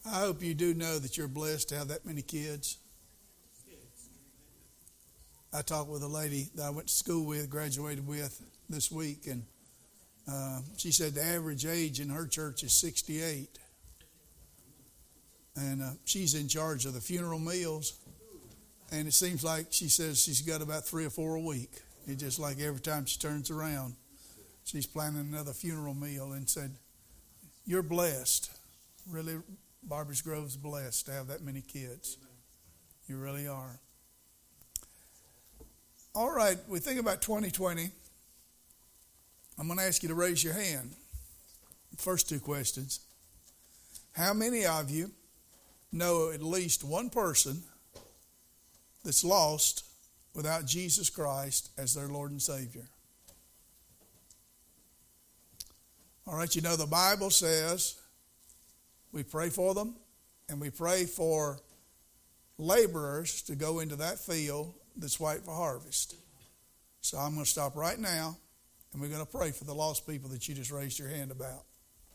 I hope you do know that you're blessed to have that many kids. I talked with a lady that I went to school with, graduated with this week, and she said the average age in her church is 68. And she's in charge of the funeral meals. And it seems like she says she's got about 3 or 4 a week. It's just like every time she turns around, she's planning another funeral meal, and said, you're blessed. Really, Barbers Grove's blessed to have that many kids. You really are. All right, we think about 2020. I'm going to ask you to raise your hand. First 2 questions. How many of you know at least one person that's lost without Jesus Christ as their Lord and Savior? All right, you know the Bible says we pray for them, and we pray for laborers to go into that field that's white for harvest. So I'm going to stop right now, and we're going to pray for the lost people that you just raised your hand about.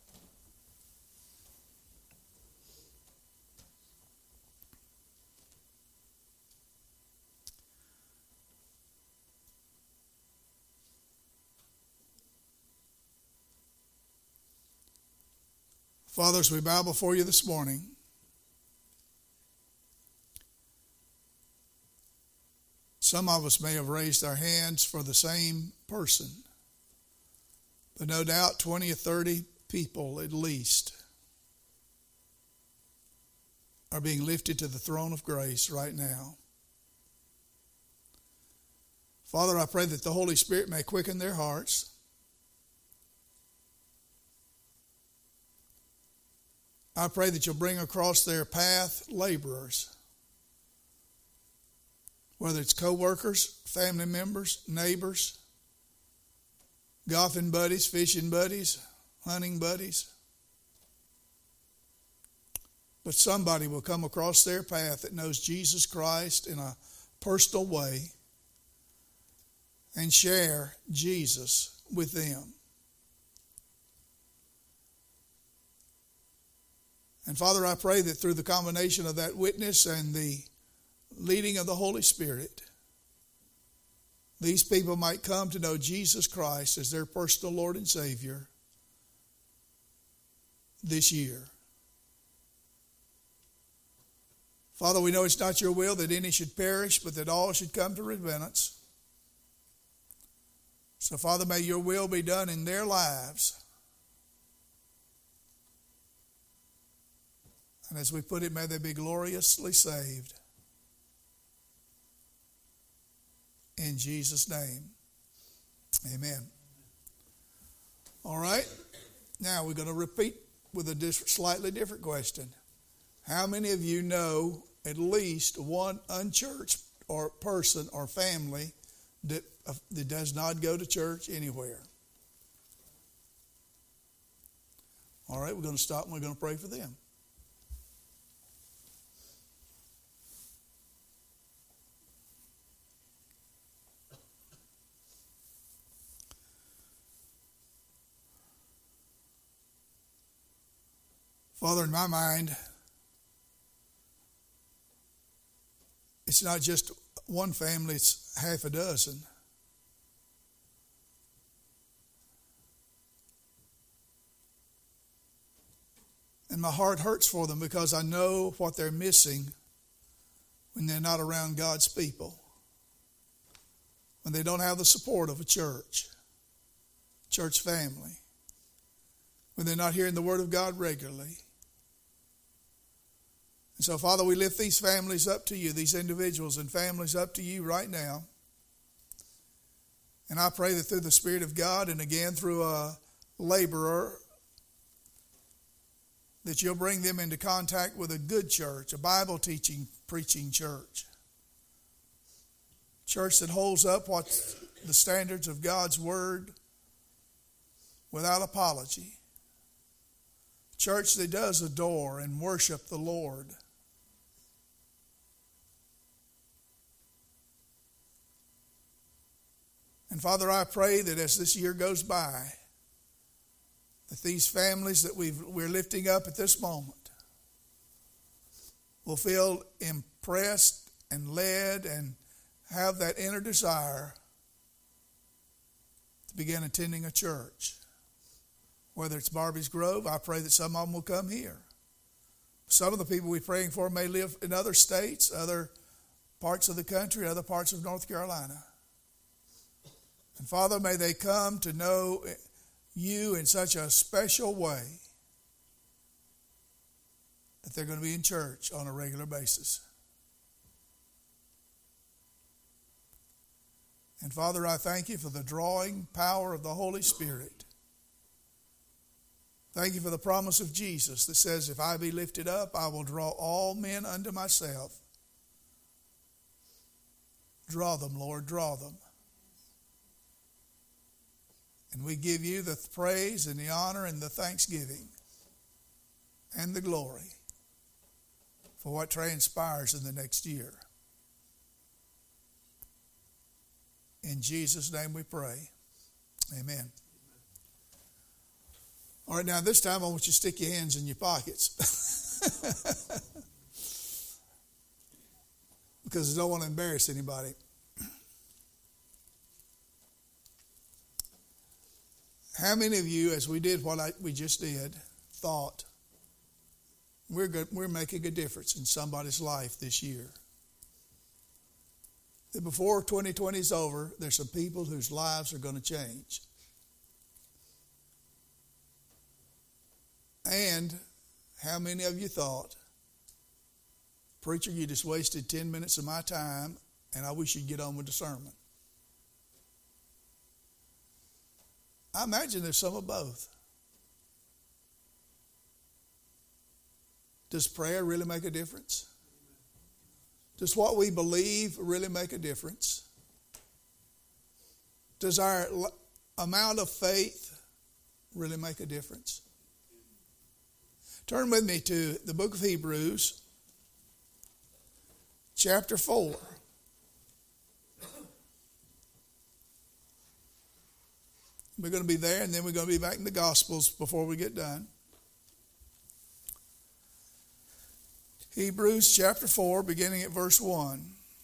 Father, as we bow before you this morning, some of us may have raised our hands for the same person, but no doubt 20 or 30 people at least are being lifted to the throne of grace right now. Father, I pray that the Holy Spirit may quicken their hearts. I pray that you'll bring across their path laborers, whether it's co-workers, family members, neighbors, golfing buddies, fishing buddies, hunting buddies. But somebody will come across their path that knows Jesus Christ in a personal way and share Jesus with them. And Father, I pray that through the combination of that witness and the leading of the Holy Spirit, these people might come to know Jesus Christ as their personal Lord and Savior this year. Father, we know it's not your will that any should perish, but that all should come to repentance. So, Father, may your will be done in their lives. And as we put it, may they be gloriously saved. In Jesus' name, amen. All right. Now we're going to repeat with a slightly different question. How many of you know at least one unchurched or person or family that does not go to church anywhere? All right, we're going to stop and we're going to pray for them. Father, in my mind, it's not just one family, it's half a dozen. And my heart hurts for them because I know what they're missing when they're not around God's people. When they don't have the support of a church family. When they're not hearing the Word of God regularly. And so, Father, we lift these families up to you, these individuals and families up to you right now. And I pray that through the Spirit of God and again through a laborer, that you'll bring them into contact with a good church, a Bible teaching, preaching church. Church that holds up what the standards of God's Word without apology. Church that does adore and worship the Lord. And Father, I pray that as this year goes by, that these families that we're lifting up at this moment, will feel impressed and led and have that inner desire to begin attending a church. Whether it's Barbie's Grove, I pray that some of them will come here. Some of the people we're praying for may live in other states, other parts of the country, other parts of North Carolina. And Father, may they come to know you in such a special way that they're going to be in church on a regular basis. And Father, I thank you for the drawing power of the Holy Spirit. Thank you for the promise of Jesus that says, if I be lifted up, I will draw all men unto myself. Draw them, Lord, draw them. And we give you the praise and the honor and the thanksgiving and the glory for what transpires in the next year. In Jesus' name we pray. Amen. All right, now this time I want you to stick your hands in your pockets. Because I don't want to embarrass anybody. How many of you, as we did what we just did, thought we're making a difference in somebody's life this year? That before 2020 is over, there's some people whose lives are going to change. And how many of you thought, preacher, you just wasted 10 minutes of my time, and I wish you'd get on with the sermon? I imagine there's some of both. Does prayer really make a difference? Does what we believe really make a difference? Does our amount of faith really make a difference? Turn with me to the book of Hebrews, chapter 4. We're going to be there, and then we're going to be back in the Gospels before we get done. Hebrews chapter 4, beginning at verse 1.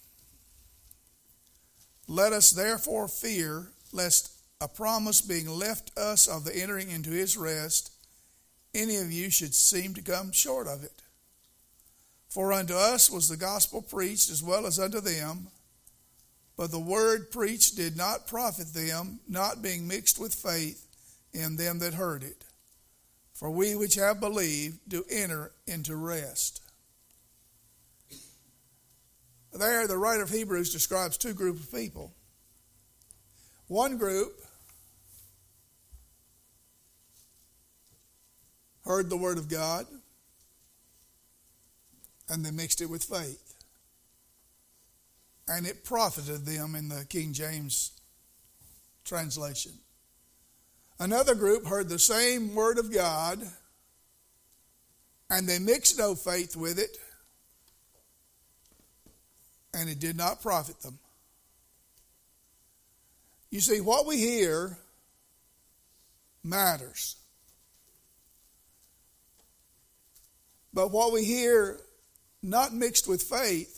Let us therefore fear, lest a promise being left us of the entering into his rest, any of you should seem to come short of it. For unto us was the gospel preached as well as unto them, but the word preached did not profit them, not being mixed with faith in them that heard it. For we which have believed do enter into rest. There, the writer of Hebrews describes two groups of people. One group heard the word of God, and they mixed it with faith. And it profited them in the King James translation. Another group heard the same word of God, and they mixed no faith with it, and it did not profit them. You see, what we hear matters. But what we hear not mixed with faith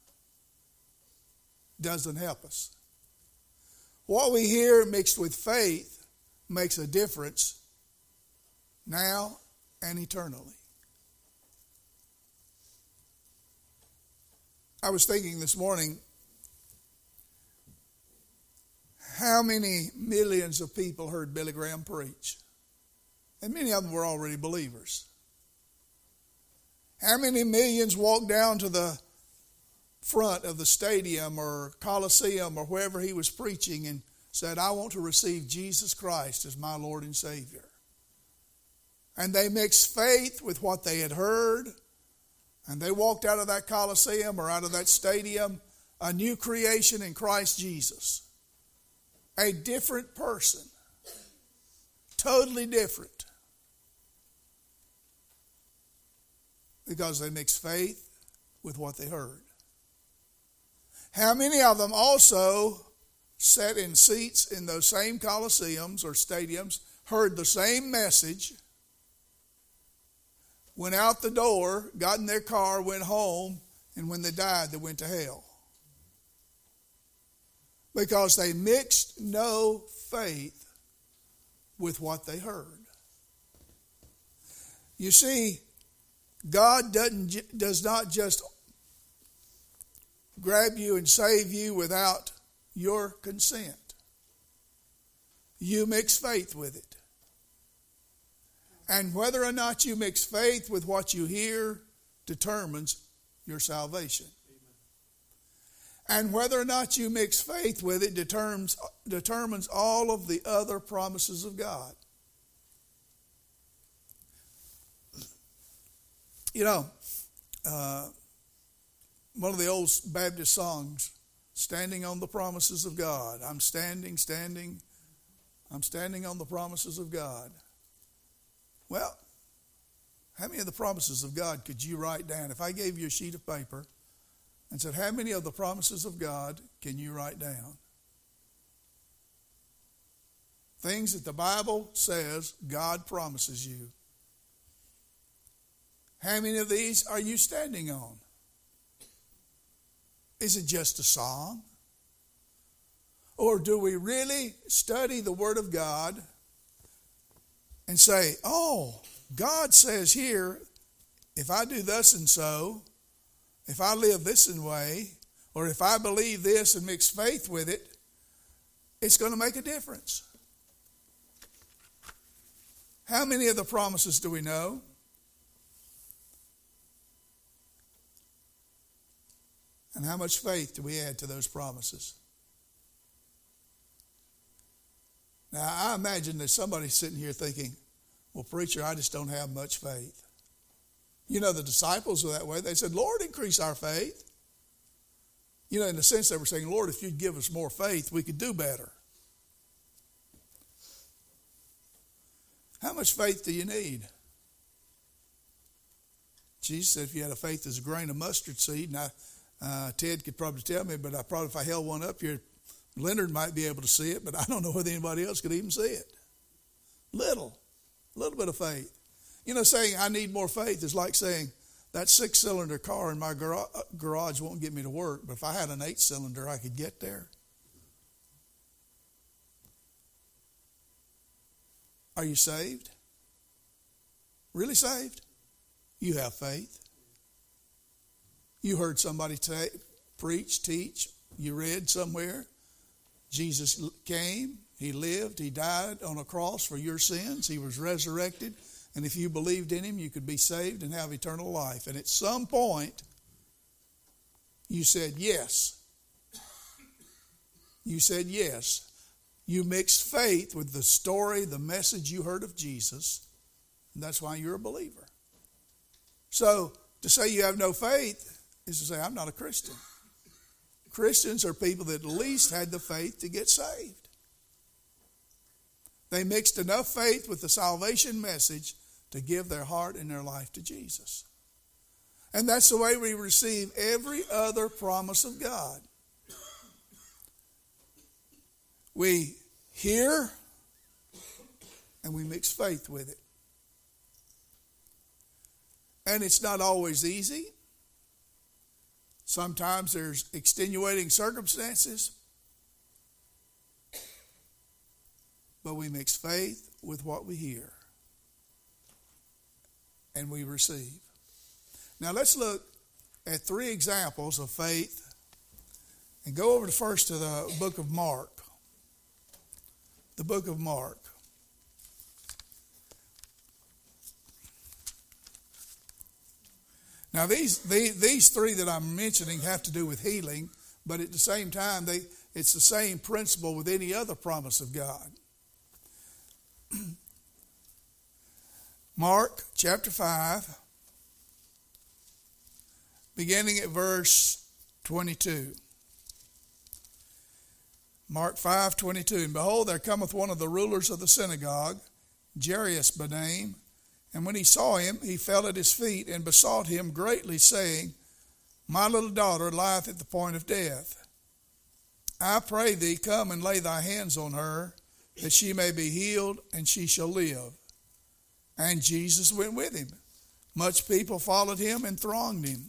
doesn't help us. What we hear mixed with faith makes a difference now and eternally. I was thinking this morning, how many millions of people heard Billy Graham preach? And many of them were already believers. How many millions walked down to the front of the stadium or Coliseum or wherever he was preaching and said, I want to receive Jesus Christ as my Lord and Savior? And they mixed faith with what they had heard, and they walked out of that Coliseum or out of that stadium a new creation in Christ Jesus. A different person. Totally different. Because they mixed faith with what they heard. How many of them also sat in seats in those same coliseums or stadiums, heard the same message, went out the door, got in their car, went home, and when they died, they went to hell. Because they mixed no faith with what they heard. You see, God does not just grab you and save you without your consent. You mix faith with it. And whether or not you mix faith with what you hear determines your salvation. And whether or not you mix faith with it determines all of the other promises of God. You know, one of the old Baptist songs, standing on the promises of God. I'm standing on the promises of God. Well, how many of the promises of God could you write down? If I gave you a sheet of paper and said, how many of the promises of God can you write down? Things that the Bible says God promises you. How many of these are you standing on? Is it just a song? Or do we really study the Word of God and say, oh, God says here, if I do thus and so, if I live this and way, or if I believe this and mix faith with it, it's going to make a difference. How many of the promises do we know? And how much faith do we add to those promises? Now, I imagine there's somebody sitting here thinking, well, preacher, I just don't have much faith. You know, the disciples were that way. They said, Lord, increase our faith. You know, in a sense, they were saying, Lord, if you'd give us more faith, we could do better. How much faith do you need? Jesus said if you had a faith as a grain of mustard seed, and Ted could probably tell me, but if I held one up here, Leonard might be able to see it, but I don't know whether anybody else could even see it. Little bit of faith. You know, saying I need more faith is like saying that 6-cylinder car in my garage won't get me to work, but if I had an 8-cylinder, I could get there. Are you saved? Really saved? You have faith. You heard somebody preach, teach. You read somewhere. Jesus came. He lived. He died on a cross for your sins. He was resurrected. And if you believed in him, you could be saved and have eternal life. And at some point, you said yes. You said yes. You mixed faith with the story, the message you heard of Jesus. And that's why you're a believer. So to say you have no faith is to say, I'm not a Christian. Christians are people that at least had the faith to get saved. They mixed enough faith with the salvation message to give their heart and their life to Jesus. And that's the way we receive every other promise of God. We hear and we mix faith with it. And it's not always easy. Sometimes there's extenuating circumstances. But we mix faith with what we hear. And we receive. Now let's look at 3 examples of faith. And go over first to the book of Mark. The book of Mark. Now these 3 that I'm mentioning have to do with healing, but at the same time, it's the same principle with any other promise of God. Mark chapter 5, beginning at verse 22. Mark 5:22. And behold, there cometh one of the rulers of the synagogue, Jairus by name. And when he saw him, he fell at his feet and besought him greatly, saying, My little daughter lieth at the point of death. I pray thee, come and lay thy hands on her, that she may be healed, and she shall live. And Jesus went with him. Much people followed him and thronged him.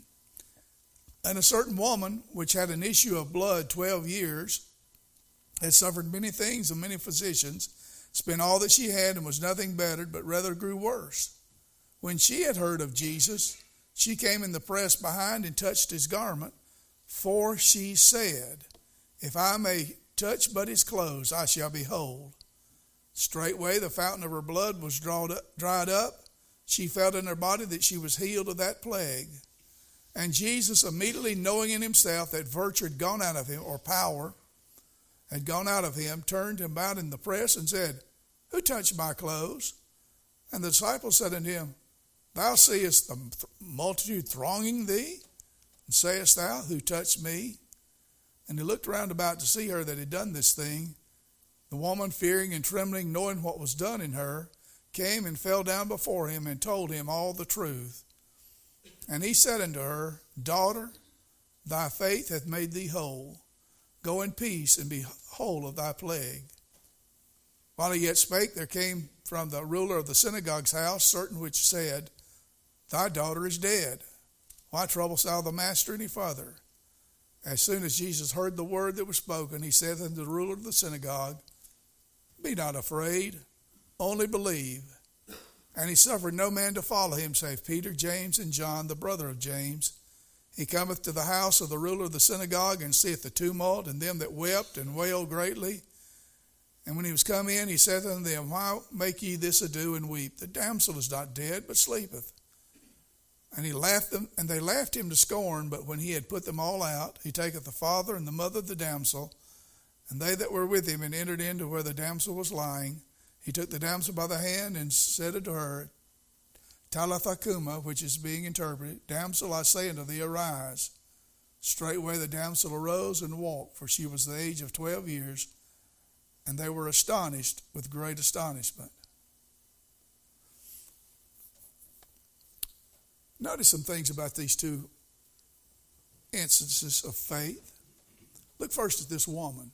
And a certain woman, which had an issue of blood 12 years, had suffered many things of many physicians, spent all that she had and was nothing bettered, but rather grew worse. When she had heard of Jesus, she came in the press behind and touched his garment, for she said, if I may touch but his clothes, I shall be whole. Straightway the fountain of her blood was dried up. She felt in her body that she was healed of that plague. And Jesus, immediately knowing in himself that virtue had gone out of him, or power had gone out of him, turned him about in the press and said, who touched my clothes? And the disciples said unto him, thou seest the multitude thronging thee, and sayest thou, who touched me? And he looked round about to see her that had done this thing. The woman, fearing and trembling, knowing what was done in her, came and fell down before him and told him all the truth. And he said unto her, daughter, thy faith hath made thee whole. Go in peace and be whole of thy plague. While he yet spake, there came from the ruler of the synagogue's house certain which said, thy daughter is dead. Why troublest thou the master any further? As soon as Jesus heard the word that was spoken, he said unto the ruler of the synagogue, be not afraid, only believe. And he suffered no man to follow him, save Peter, James, and John, the brother of James. He cometh to the house of the ruler of the synagogue, and seeth the tumult, and them that wept and wailed greatly. And when he was come in, he said unto them, why make ye this ado and weep? The damsel is not dead, but sleepeth. And he laughed them, and they laughed him to scorn. But when he had put them all out, he taketh the father and the mother of the damsel, and they that were with him, and entered into where the damsel was lying. He took the damsel by the hand and said unto her, Talitha cuma, which is being interpreted, damsel, I say unto thee, arise. Straightway the damsel arose and walked, for she was the age of 12 years, and they were astonished with great astonishment. Notice some things about these two instances of faith. Look first at this woman.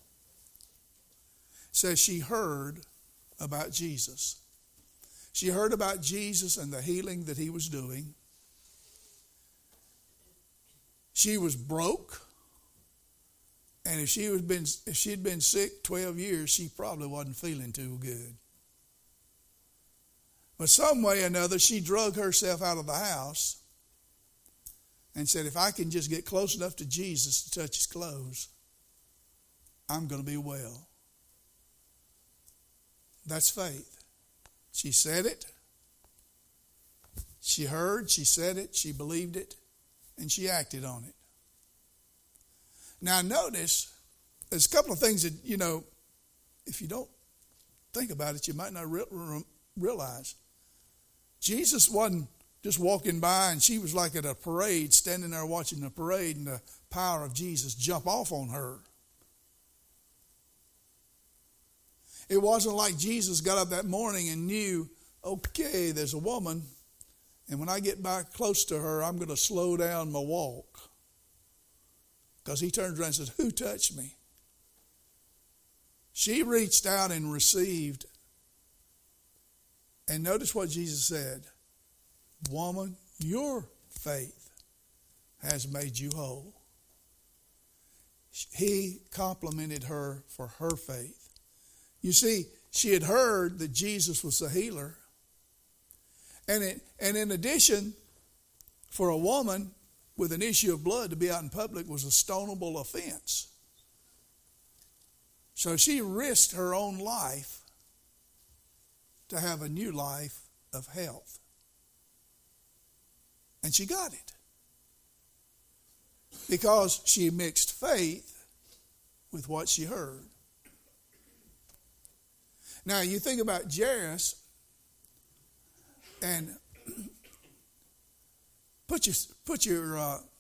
It says she heard about Jesus. She heard about Jesus and the healing that he was doing. She was broke. And if she'd been sick 12 years, she probably wasn't feeling too good. But some way or another, she drug herself out of the house and said, if I can just get close enough to Jesus to touch his clothes, I'm going to be well. That's faith. She said it. She heard, she said it, she believed it, and she acted on it. Now notice, there's a couple of things that, if you don't think about it, you might not realize. Jesus wasn't just walking by and she was like at a parade, standing there watching the parade, and the power of Jesus jump off on her. It wasn't like Jesus got up that morning and knew, okay, there's a woman, and when I get back close to her, I'm going to slow down my walk. Because he turned around and said, who touched me? She reached out and received. And notice what Jesus said. Woman, your faith has made you whole. He complimented her for her faith. You see, she had heard that Jesus was a healer. And in addition, for a woman with an issue of blood to be out in public was a stonable offense. So she risked her own life to have a new life of health. And she got it. Because she mixed faith with what she heard. Now you think about Jairus, and put your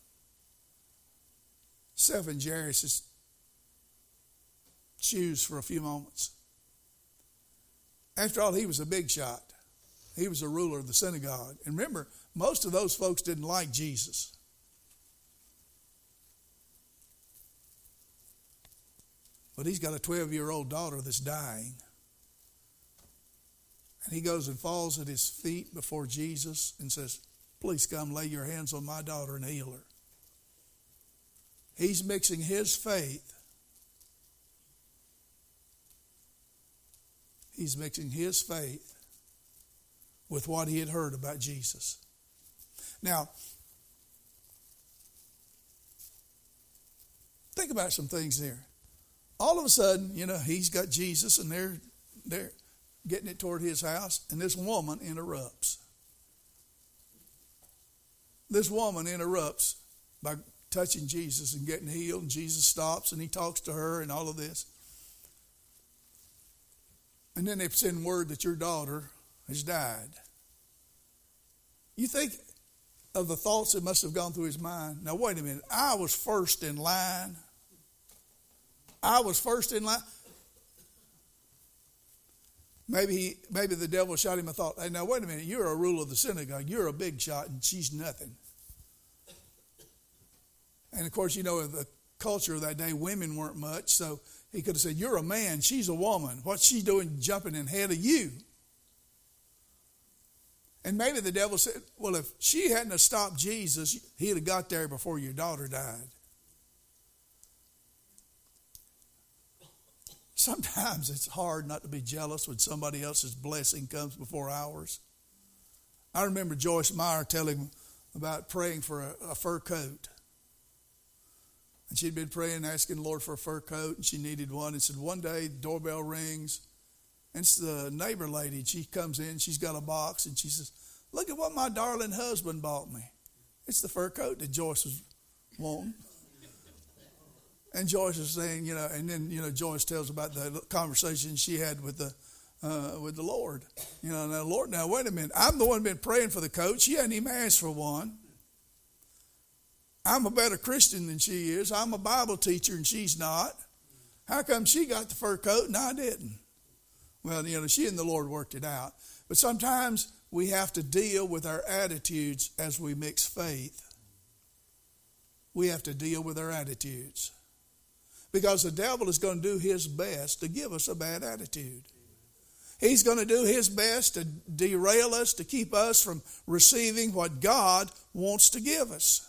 self in Jairus' shoes for a few moments. After all, he was a big shot. He was a ruler of the synagogue. And remember, most of those folks didn't like Jesus. But he's got a 12-year-old daughter that's dying. And he goes and falls at his feet before Jesus and says, please come lay your hands on my daughter and heal her. He's mixing his faith. He's mixing his faith with what he had heard about Jesus. Now, think about some things there. All of a sudden, he's got Jesus and they're getting it toward his house, and this woman interrupts. This woman interrupts by touching Jesus and getting healed, and Jesus stops and he talks to her and all of this. And then they send word that your daughter has died. You think of the thoughts that must have gone through his mind. Now, wait a minute. I was first in line. Maybe the devil shot him a thought. Hey, now, wait a minute. You're a ruler of the synagogue. You're a big shot, and she's nothing. And, of course, the culture of that day, women weren't much. So he could have said, you're a man. She's a woman. What's she doing jumping in ahead of you? And maybe the devil said, well, if she hadn't have stopped Jesus, he'd have got there before your daughter died. Sometimes it's hard not to be jealous when somebody else's blessing comes before ours. I remember Joyce Meyer telling about praying for a fur coat. And she'd been praying, asking the Lord for a fur coat, and she needed one. And said one day, the doorbell rings, and it's the neighbor lady. She comes in, she's got a box, and she says, look at what my darling husband bought me. It's the fur coat that Joyce was wanting. And Joyce is saying, and then, Joyce tells about the conversation she had with the Lord. Now, Lord, now, wait a minute. I'm the one been praying for the coat. She hadn't even asked for one. I'm a better Christian than she is. I'm a Bible teacher and she's not. How come she got the fur coat and I didn't? Well, she and the Lord worked it out. But sometimes we have to deal with our attitudes as we mix faith. We have to deal with our attitudes. Because the devil is going to do his best to give us a bad attitude. He's going to do his best to derail us, to keep us from receiving what God wants to give us.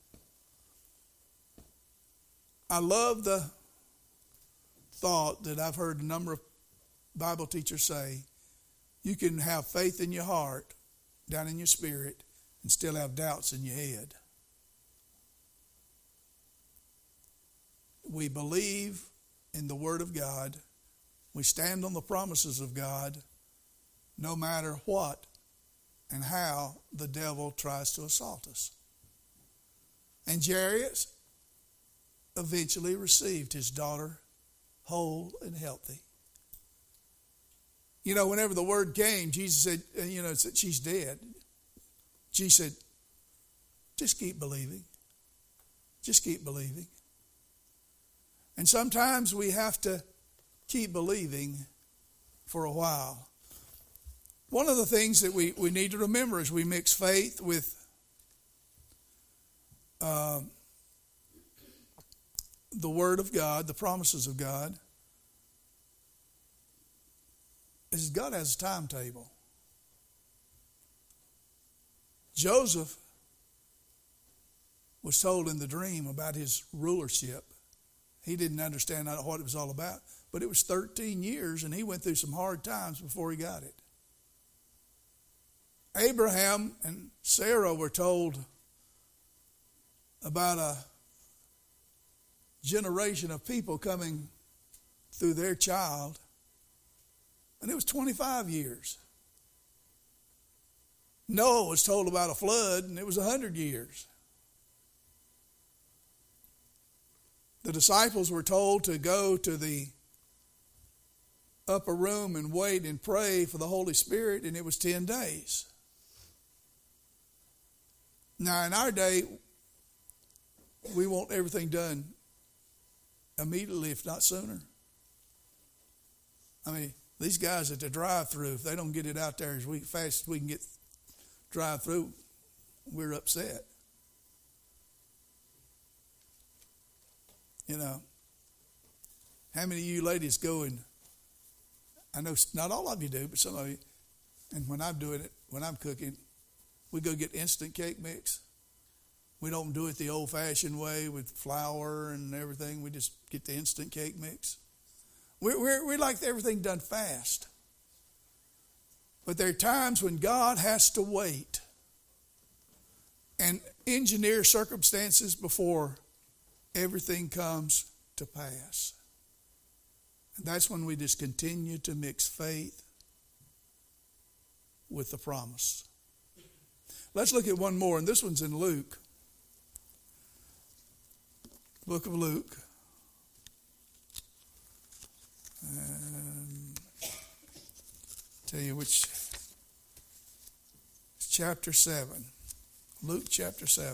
I love the thought that I've heard a number of Bible teachers say, you can have faith in your heart, down in your spirit, and still have doubts in your head. We believe in the Word of God. We stand on the promises of God no matter what and how the devil tries to assault us. And Jairus eventually received his daughter whole and healthy. Whenever the word came, Jesus said, she's dead. Jesus said, just keep believing. Just keep believing. And sometimes we have to keep believing for a while. One of the things that we need to remember as we mix faith with the Word of God, the promises of God, is God has a timetable. Joseph was told in the dream about his rulership. He didn't understand what it was all about. But it was 13 years, and he went through some hard times before he got it. Abraham and Sarah were told about a generation of people coming through their child, and it was 25 years. Noah was told about a flood, and it was 100 years. The disciples were told to go to the upper room and wait and pray for the Holy Spirit, and it was 10 days. Now, in our day, we want everything done immediately, if not sooner. I mean, these guys at the drive-thru, if they don't get it out there as fast as we can get drive-thru, we're upset. How many of you ladies go and, I know not all of you do, but some of you, And when I'm doing it, when I'm cooking, we go get instant cake mix. We don't do it the old-fashioned way with flour and everything. We just get the instant cake mix. We like everything done fast. But there are times when God has to wait and engineer circumstances before everything comes to pass. And that's when we just continue to mix faith with the promise. Let's look at one more, and this one's in Luke. Book of Luke. Tell you which. It's chapter 7. Luke chapter 7.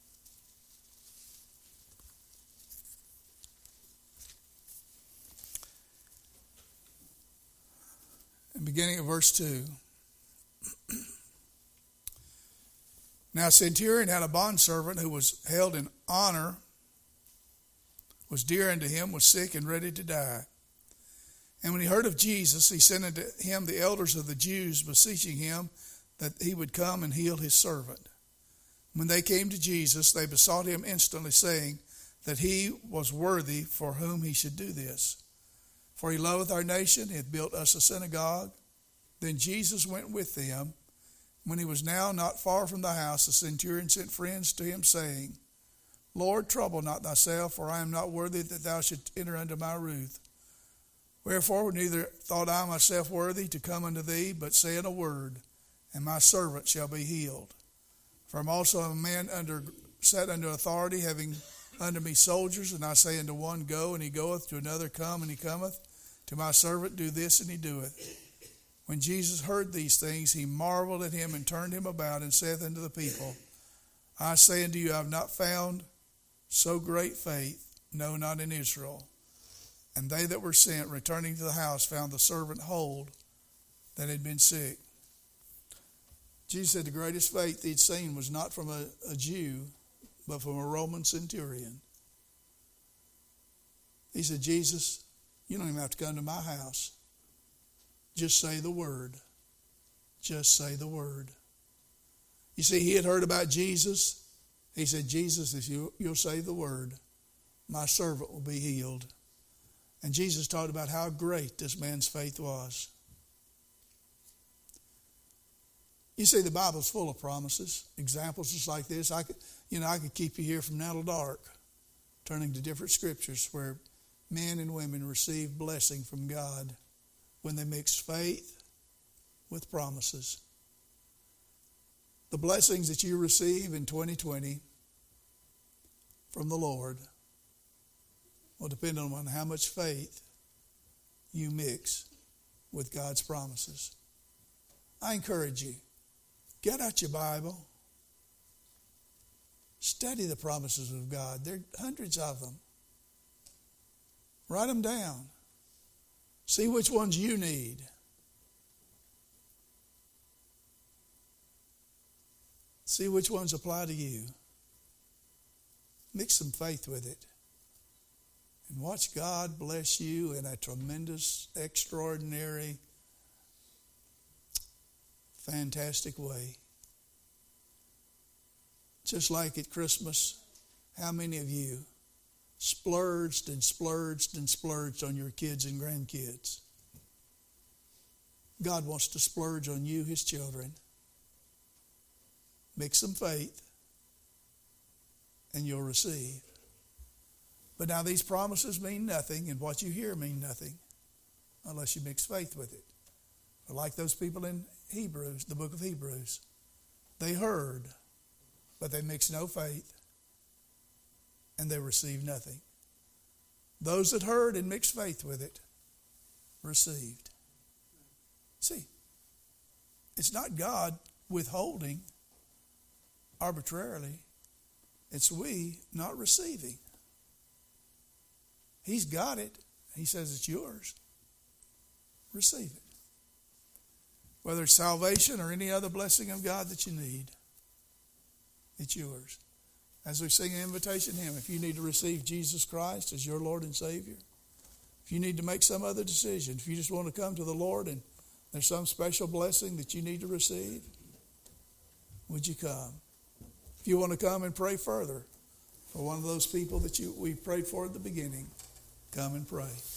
And beginning at verse 2. Now, centurion had a bondservant who was held in honor, was dear unto him, was sick and ready to die. And when he heard of Jesus, he sent unto him the elders of the Jews, beseeching him that he would come and heal his servant. When they came to Jesus, they besought him instantly, saying that he was worthy for whom he should do this. For he loveth our nation, he hath built us a synagogue. Then Jesus went with them. When he was now not far from the house, the centurion sent friends to him, saying, Lord, trouble not thyself, for I am not worthy that thou shouldst enter under my roof. Wherefore neither thought I myself worthy to come unto thee, but say in a word, and my servant shall be healed. For I am also a man set under authority, having under me soldiers, and I say unto one, Go, and he goeth, to another, Come, and he cometh, to my servant, Do this, and he doeth. When Jesus heard these things, he marveled at him, and turned him about, and saith unto the people, I say unto you, I have not found so great faith, no, not in Israel. And they that were sent, returning to the house, found the servant whole that had been sick. Jesus said the greatest faith he'd seen was not from a Jew, but from a Roman centurion. He said, Jesus, you don't even have to come to my house. Just say the word. Just say the word. You see, he had heard about Jesus. He said, Jesus, if you'll say the word, my servant will be healed. And Jesus talked about how great this man's faith was. You see, the Bible's full of promises, examples just like this. I could keep you here from now till dark, turning to different scriptures where men and women received blessing from God when they mixed faith with promises. The blessings that you receive in 2020 from the Lord will depend on how much faith you mix with God's promises. I encourage you, get out your Bible. Study the promises of God. There are hundreds of them. Write them down. See which ones you need. See which ones apply to you. Mix some faith with it. And watch God bless you in a tremendous, extraordinary, fantastic way. Just like at Christmas, how many of you splurged and splurged and splurged on your kids and grandkids? God wants to splurge on you, his children. Mix some faith and you'll receive. But now these promises mean nothing, and what you hear mean nothing unless you mix faith with it. But like those people in Hebrews, the book of Hebrews, they heard, but they mixed no faith, and they received nothing. Those that heard and mixed faith with it received. See, it's not God withholding arbitrarily. It's we not receiving. He's got it. He says it's yours. Receive it. Whether it's salvation or any other blessing of God that you need, it's yours. As we sing an invitation hymn, if you need to receive Jesus Christ as your Lord and Savior, if you need to make some other decision, if you just want to come to the Lord and There's some special blessing that you need to receive. Would you come? If you want to come and pray further for one of those people that we prayed for at the beginning, come and pray.